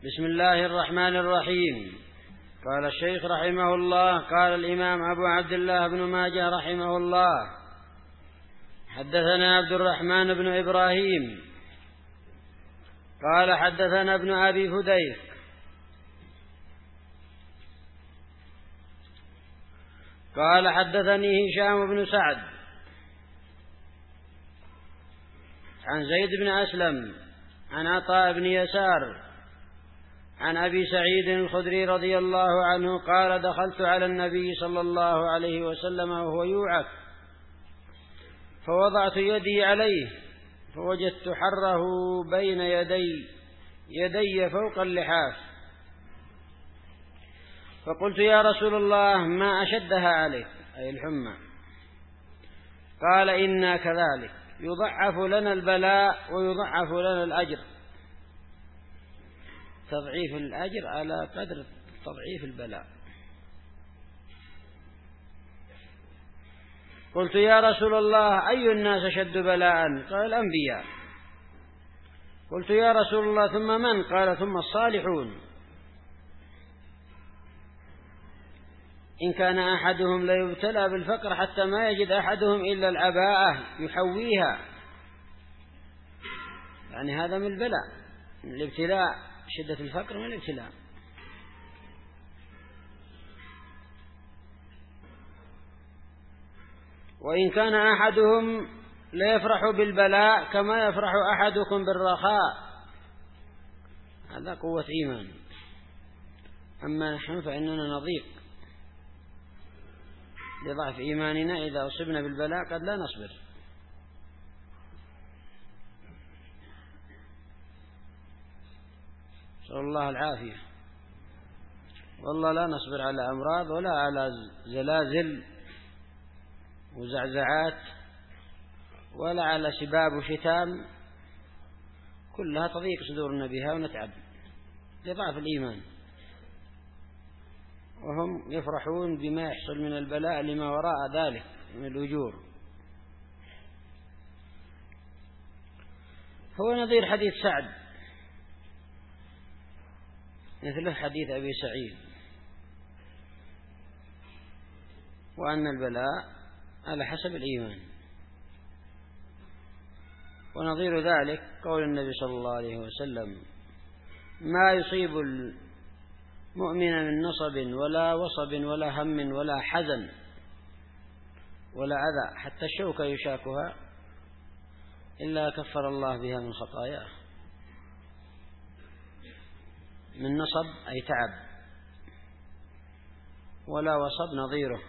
بسم الله الرحمن الرحيم. قال الشيخ رحمه الله: قال الإمام أبو عبد الله بن ماجه رحمه الله: حدثنا عبد الرحمن بن إبراهيم قال حدثنا ابن أبي فديك قال حدثني هشام بن سعد عن زيد بن أسلم عن عطاء بن يسار عن أبي سعيد الخدري رضي الله عنه قال: دخلت على النبي صلى الله عليه وسلم وهو يوعك، فوضعت يدي عليه فوجدت حره بين يدي فوق اللحاف، فقلت: يا رسول الله، ما أشدها عليك، أي الحمى؟ قال: إنا كذلك، يضعف لنا البلاء ويضعف لنا الأجر. تضعيف الأجر على قدر تضعيف البلاء. قلت: يا رسول الله، أي الناس أشد بلاء؟ قال: الأنبياء. قلت: يا رسول الله، ثم من؟ قال: ثم الصالحون. إن كان أحدهم ليبتلى بالفقر حتى ما يجد أحدهم إلا العباءة يحويها، يعني هذا من البلاء، من الابتلاء، شدة الفقر من الابتلاء. وإن كان أحدهم ليفرح بالبلاء كما يفرح أحدكم بالرخاء، هذا قوة إيمان. أما نحن فإننا نضيق لضعف إيماننا، إذا أصبنا بالبلاء قد لا نصبر. نسأل الله العافية. والله لا نصبر على أمراض ولا على زلازل وزعزعات ولا على سباب وشتام، كلها تضيق صدورنا بها ونتعب لضعف الإيمان، وهم يفرحون بما يحصل من البلاء لما وراء ذلك من الأجور. هو نظير حديث سعد، مثل حديث أبي سعيد، وأن البلاء على حسب الإيمان. ونظير ذلك قول النبي صلى الله عليه وسلم: ما يصيب المؤمن من نصب ولا وصب ولا هم ولا حزن ولا أذى حتى الشوكة يشاكها إلا كفر الله بها من خطاياه. من نصب أي تعب، ولا وصب نظيره،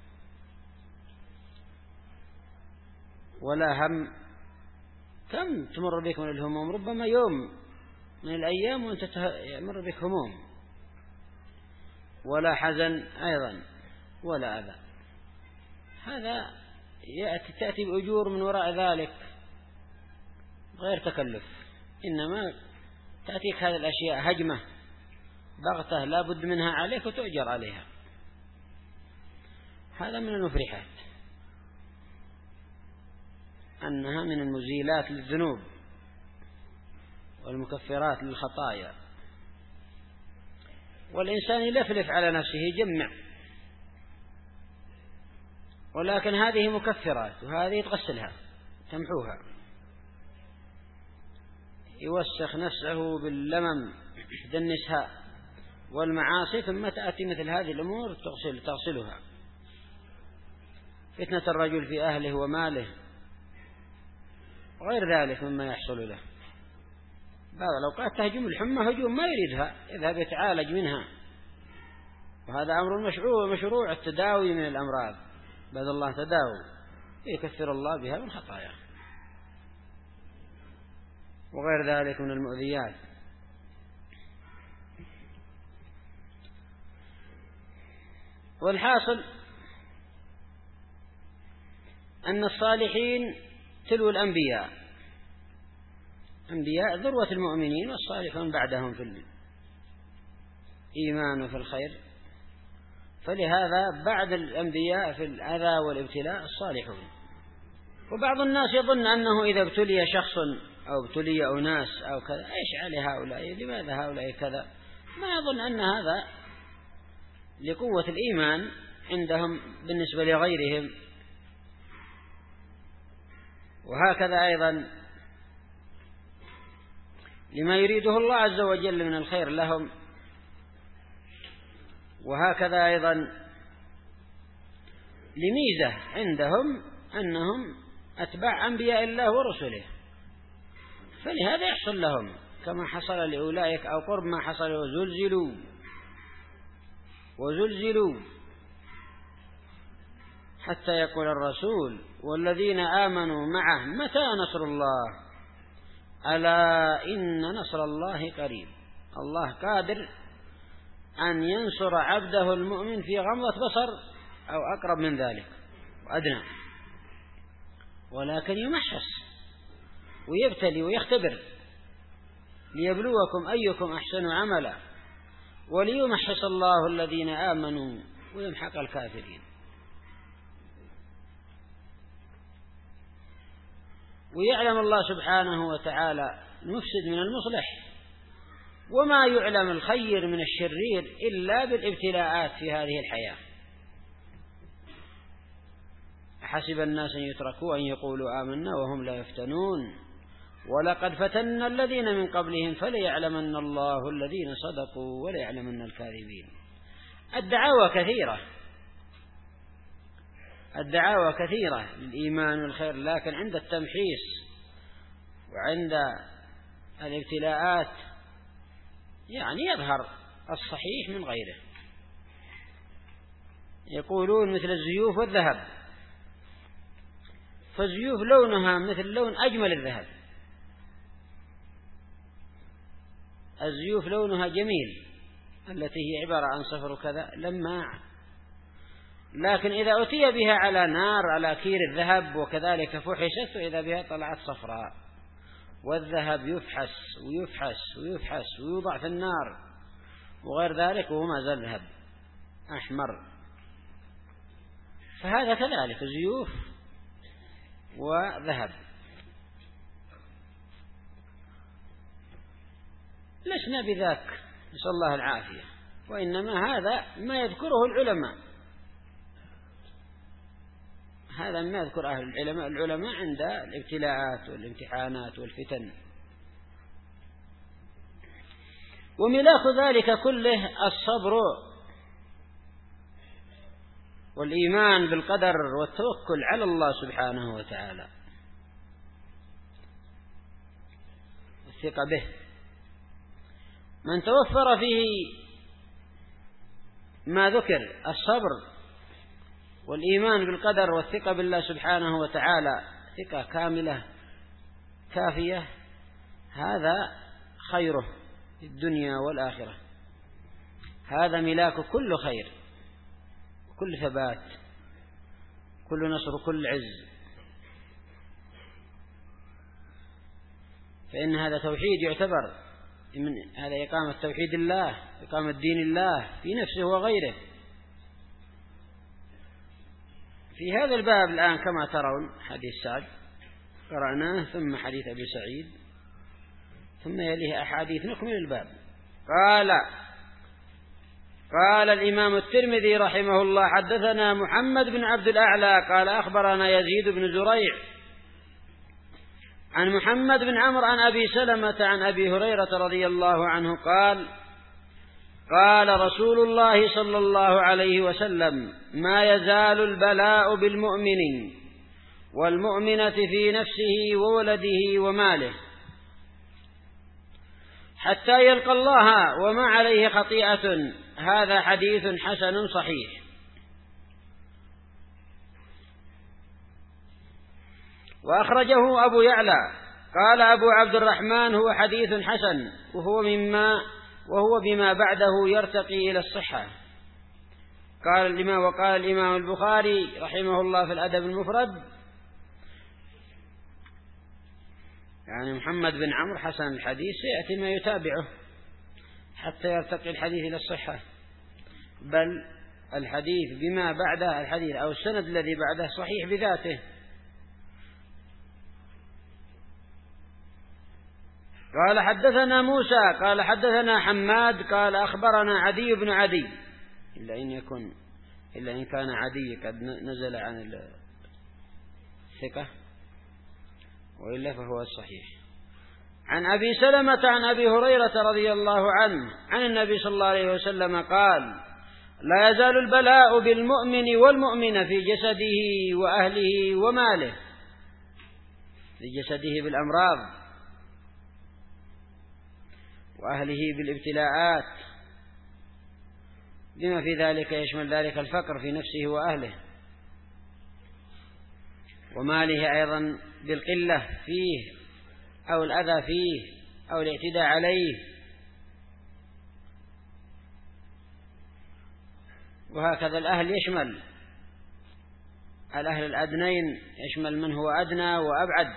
ولا هم. كم تمر بك من الهموم، ربما يوم من الأيام وأنت يمر بك هموم. ولا حزن أيضا، ولا أذى. هذا تأتي بأجور من وراء ذلك غير تكلف، إنما تأتيك هذه الأشياء هجمة بغتة لا بد منها عليك وتؤجر عليها. هذا من المفرحات، أنها من المزيلات للذنوب والمكفرات للخطايا. والإنسان يلفلف على نفسه يجمع، ولكن هذه مكفرات، وهذه تغسلها تمحوها. يوسخ نفسه باللمم دنسها والمعاصي، ثم تأتي مثل هذه الأمور تغسلها. فتنة الرجل في أهله وماله وغير ذلك مما يحصل له. بعض الأوقات تهجم الحمى هجوم ما يريدها، يذهب يتعالج منها، وهذا أمر مشروع التداوي من الأمراض، بعد الله تداوي يكثر الله بها من خطاياه وغير ذلك من المؤذيات. والحاصل أن الصالحين تلو الأنبياء، أنبياء ذروة المؤمنين، والصالحون بعدهم في الإيمان وفي الخير. فلهذا بعد الأنبياء في الأذى والابتلاء الصالحون. وبعض الناس يظن أنه إذا ابتلي شخص أو ابتلي أناس أو كذا، إيش على هؤلاء؟ لماذا هؤلاء كذا؟ ما يظن أن هذا لقوة الإيمان عندهم بالنسبة لغيرهم. وهكذا أيضا لما يريده الله عز وجل من الخير لهم. وهكذا أيضا لميزة عندهم أنهم أتباع أنبياء الله ورسله، فلهذا يحصل لهم كما حصل لأولئك أو قرب ما حصل، وزلزلوا حتى يقول الرسول والذين آمنوا معه متى نصر الله ألا إن نصر الله قريب. الله قادر أن ينصر عبده المؤمن في غمضة بصر أو أقرب من ذلك وأدنى، ولكن يمحص ويبتلي ويختبر ليبلوكم أيكم أحسن عملا وليمحص الله الذين آمنوا ويمحق الكافرين. ويعلم الله سبحانه وتعالى المفسد من المصلح، وما يعلم الخير من الشرير إلا بالابتلاءات في هذه الحياة. حسب الناس أن يتركوا أن يقولوا آمنا وهم لا يفتنون ولقد فتنا الذين من قبلهم فليعلمن الله الذين صدقوا وليعلمن الكاذبين. الدعاوى كثيرة للإيمان والخير، لكن عند التمحيص وعند الابتلاءات يعني يظهر الصحيح من غيره. يقولون مثل الزيوف والذهب، فالزيوف لونها مثل لون أجمل الذهب، الزيوف لونها جميل التي هي عبارة عن صفر وكذا لماع، لكن إذا أتي بها على نار على كير الذهب وكذلك فحشت وإذا بها طلعت صفراء. والذهب يفحس ويوضع في النار وغير ذلك وهو ما زال ذهب أحمر. فهذا كذلك زيوف وذهب. لسنا بذاك نسأل الله العافية، وإنما هذا ما يذكره العلماء، هذا ما يذكر أهل العلماء عند الابتلاءات والامتحانات والفتن. وملاك ذلك كله الصبر والإيمان بالقدر والتوكل على الله سبحانه وتعالى، الثقة به. من توفر فيه ما ذكر الصبر والإيمان بالقدر والثقة بالله سبحانه وتعالى ثقة كاملة كافية، هذا خيره في الدنيا والآخرة، هذا ملاك كل خير كل ثبات كل نصر كل عز. فإن هذا توحيد يعتبر من هذا إقامة توحيد الله، إقامة دين الله في نفسه وغيره. في هذا الباب الآن كما ترون حديث سعد قرأناه، ثم حديث أبي سعيد، ثم يليه أحاديث نكمل الباب. قال الإمام الترمذي رحمه الله حدثنا محمد بن عبد الأعلى قال أخبرنا يزيد بن زريع عن محمد بن عمرو عن أبي سلمة عن أبي هريرة رضي الله عنه قال قال رسول الله صلى الله عليه وسلم ما يزال البلاء بالمؤمن والمؤمنة في نفسه وولده وماله حتى يلقى الله وما عليه خطيئة. هذا حديث حسن صحيح. وأخرجه أبو يعلى قال أبو عبد الرحمن هو حديث حسن وهو بما بعده يرتقي إلى الصحة. وقال الإمام البخاري رحمه الله في الأدب المفرد يعني محمد بن عمرو حسن الحديث، سيأتي ما يتابعه حتى يرتقي الحديث إلى الصحة، بل الحديث بما بعده الحديث أو السند الذي بعده صحيح بذاته. قال حدثنا موسى قال حدثنا حماد قال أخبرنا عدي بن عدي، إلا إن كان عدي قد نزل عن الثقة، وإلا فهو الصحيح. عن أبي سلمة عن أبي هريرة رضي الله عنه عن النبي صلى الله عليه وسلم قال: لا يزال البلاء بالمؤمن والمؤمنة في جسده وأهله وماله، في جسده بالأمراض، وأهله بالابتلاءات، بما في ذلك يشمل ذلك الفقر في نفسه وأهله، وماله أيضا بالقلة فيه أو الأذى فيه أو الاعتداء عليه، وهكذا الأهل يشمل الأهل الأدنين، يشمل من هو أدنى وأبعد،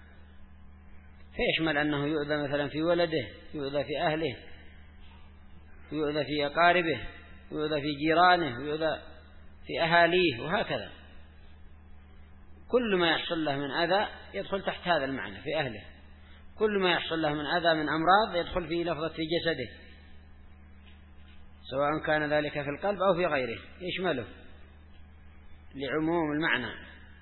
فيشمل أنه يؤذى مثلا في ولده، يؤذى في أهله، يؤذى في أقاربه، يؤذى في جيرانه، يؤذى في أهاليه، وهكذا كل ما يحصل له من أذى يدخل تحت هذا المعنى في أهله، كل ما يحصل له من أذى من أمراض يدخل في لفظة في جسده، سواء كان ذلك في القلب أو في غيره، يشمله لعموم المعنى.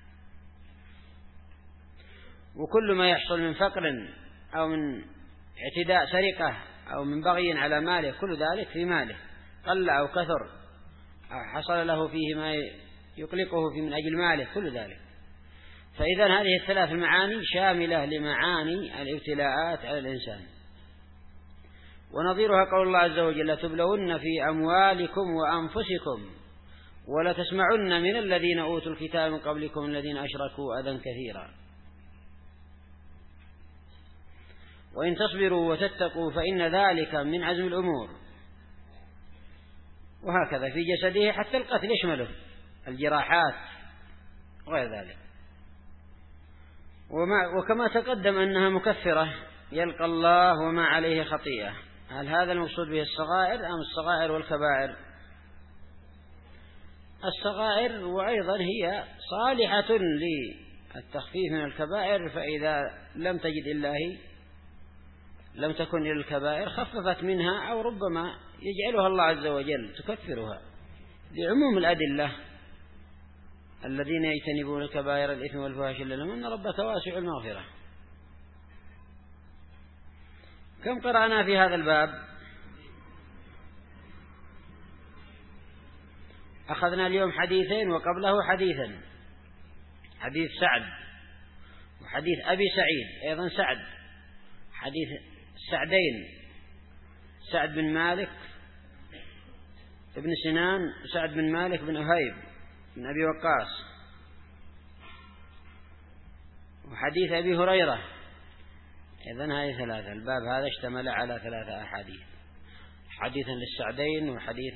وكل ما يحصل من فقر أو من اعتداء سرقة أو من بغي على ماله، كل ذلك في ماله قل أو كثر أو حصل له فيه ما يقلقه في من أجل ماله، كل ذلك. فإذا هذه الثلاث المعاني شاملة لمعاني الابتلاءات على الإنسان. ونظيرها قول الله عز وجل: لتبلون في أموالكم وأنفسكم ولتسمعن من الذين أوتوا الكتاب من قبلكم الذين أشركوا أذى كثيرا وإن تصبروا وتتقوا فإن ذلك من عزم الأمور. وهكذا في جسده حتى القتل يشمله، الجراحات وغير ذلك. وكما تقدم أنها مكفرة يلقى الله وما عليه خطيئة. هل هذا المقصود به الصغائر أم الصغائر والكبائر؟ الصغائر، وأيضا هي صالحة للتخفيف من الكبائر، فإذا لم تجد الله لم تكن إلى الكبائر خففت منها، أو ربما يجعلها الله عز وجل تكفرها لعموم الأدلة: الذين يجتنبون كبائر الإثم والفواحش إلا لهم إن ربك واسع المغفرة. كم قرأنا في هذا الباب؟ أخذنا اليوم حديثين وقبله حديثا، حديث سعد وحديث أبي سعيد أيضا سعد، حديث السعدين، سعد بن مالك ابن سنان وسعد بن مالك بن أهيب بن أبي وقاص، وحديث أبي هريرة. إذن هذه ثلاثة، الباب هذا اشتمل على ثلاثة أحاديث، حديثا للسعدين وحديثا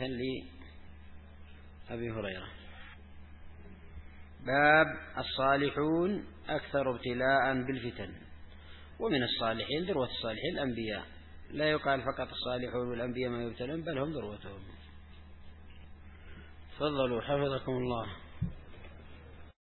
لأبي هريرة. باب الصالحون أكثر ابتلاء بالفتن. ومن الصالحين ذروة الصالحين الأنبياء، لا يقال فقط الصالحون والأنبياء ما يبتلون، بل هم ذروتهم. تفضلوا حفظكم الله.